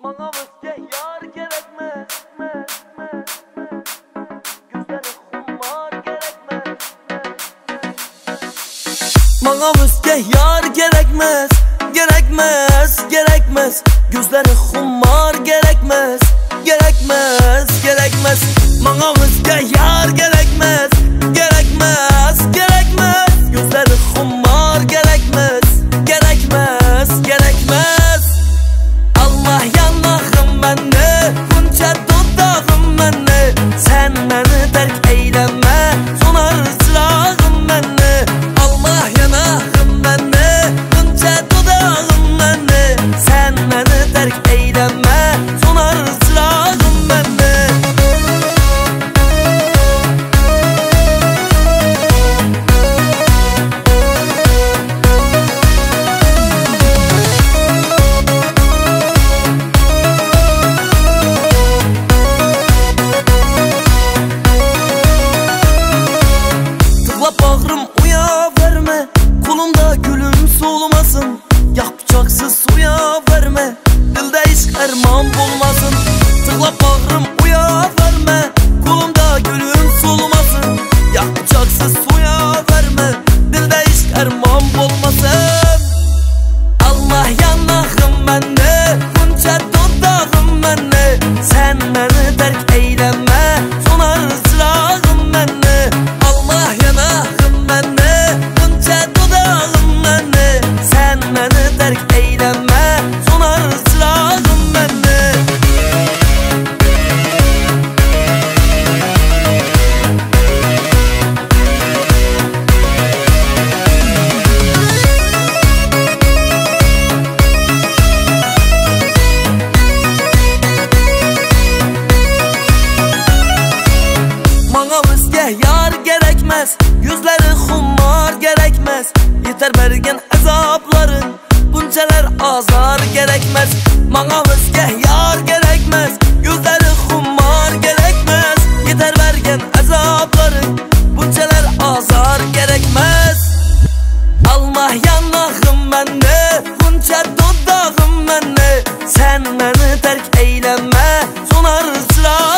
Bana özge yar gerekmez. Gözleri humar gerekmez. Bana özge yar gerekmez. Gerekmez. Gözleri humar gerekmez. Gerekmez. Bana özge yar gerekmez. Gerekmez. Gözleri humar gerekmez. Allah yanağım bende, bunca dudağım bende. Sen beni terk eyleme, sonar çırağım bende. Allah yanağım bende, bunca dudağım bende. Sen beni terk eyleme, sonar çırağım bende. Bağrım uya verme, kolumda gülüm solmasın. Yak bıçaksız suya verme, dilde iş erman bulmasın. Tıkla bağrım uya verme, kolumda gülüm solmasın. Yak bıçaksız suya verme, dilde iş erman bulmasın. Allah yanağım bende, bunca dudağım bende. Sen beni terk eyleme, sonar çırağım bende. Allah yanağım bende, bunca dudağım bende. Sen beni terk eyleme, sonar çırağım bende. Bana özge yar gerekmez, yüzleri humar gerekmez. Yeter bergen azapların, buncalar azar gerekmez. Bana özge yar gerekmez, yüzleri humar gerekmez. Yeter bergen azapların, buncalar azar gerekmez. Allah yanağım bende, bunca dudağım bende. Sen beni terk eyleme, sonar çırağım